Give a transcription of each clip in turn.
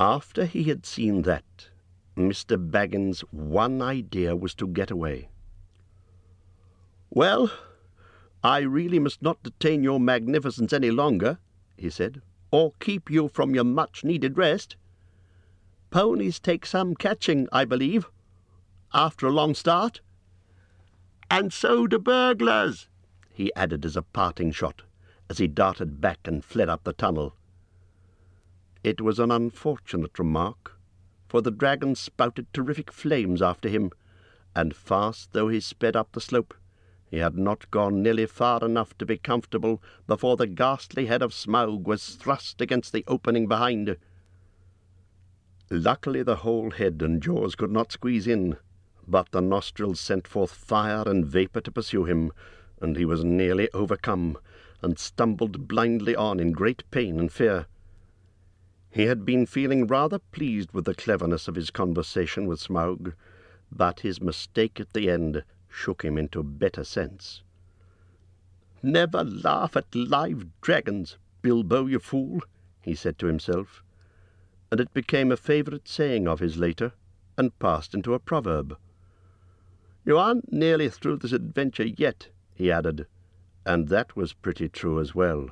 After he had seen that, Mr. Baggins' one idea was to get away. "Well, I really must not detain your magnificence any longer," he said, "or keep you from your much-needed rest. Ponies take some catching, I believe, after a long start. And so do burglars," he added as a parting shot, as he darted back and fled up the tunnel. It was an unfortunate remark, for the dragon spouted terrific flames after him, and fast though he sped up the slope, he had not gone nearly far enough to be comfortable before the ghastly head of Smaug was thrust against the opening behind. Luckily the whole head and jaws could not squeeze in, but the nostrils sent forth fire and vapour to pursue him, and he was nearly overcome, and stumbled blindly on in great pain and fear. He had been feeling rather pleased with the cleverness of his conversation with Smaug, but his mistake at the end shook him into better sense. "Never laugh at live dragons, Bilbo, you fool," he said to himself, and it became a favourite saying of his later, and passed into a proverb. "You aren't nearly through this adventure yet," he added, and that was pretty true as well.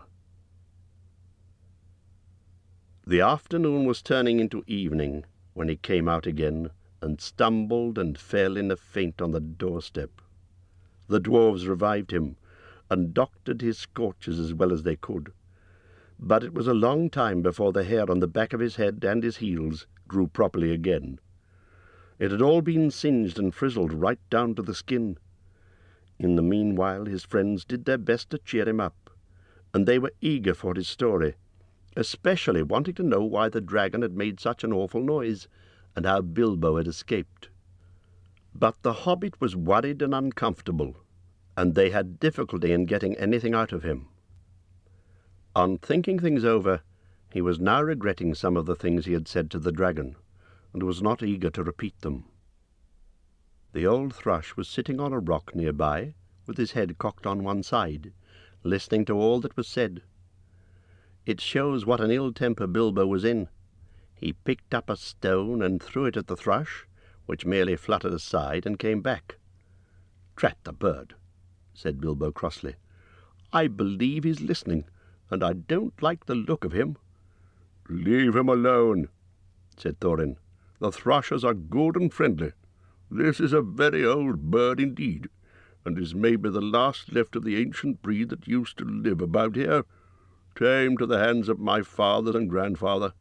The afternoon was turning into evening when he came out again, and stumbled and fell in a faint on the doorstep. The dwarves revived him, and doctored his scorches as well as they could, but it was a long time before the hair on the back of his head and his heels grew properly again. It had all been singed and frizzled right down to the skin. In the meanwhile his friends did their best to cheer him up, and they were eager for his story, especially wanting to know why the dragon had made such an awful noise, and how Bilbo had escaped. But the hobbit was worried and uncomfortable, and they had difficulty in getting anything out of him. On thinking things over, he was now regretting some of the things he had said to the dragon, and was not eager to repeat them. The old thrush was sitting on a rock nearby, with his head cocked on one side, listening to all that was said. It shows what an ill temper Bilbo was in. He picked up a stone and threw it at the thrush, which merely fluttered aside and came back. "Drat the bird," said Bilbo crossly. "I believe he's listening, and I don't like the look of him." "Leave him alone," said Thorin. "The thrushes are good and friendly. This is a very old bird indeed, and is maybe the last left of the ancient breed that used to live about here, tamed to the hands of my father and grandfather.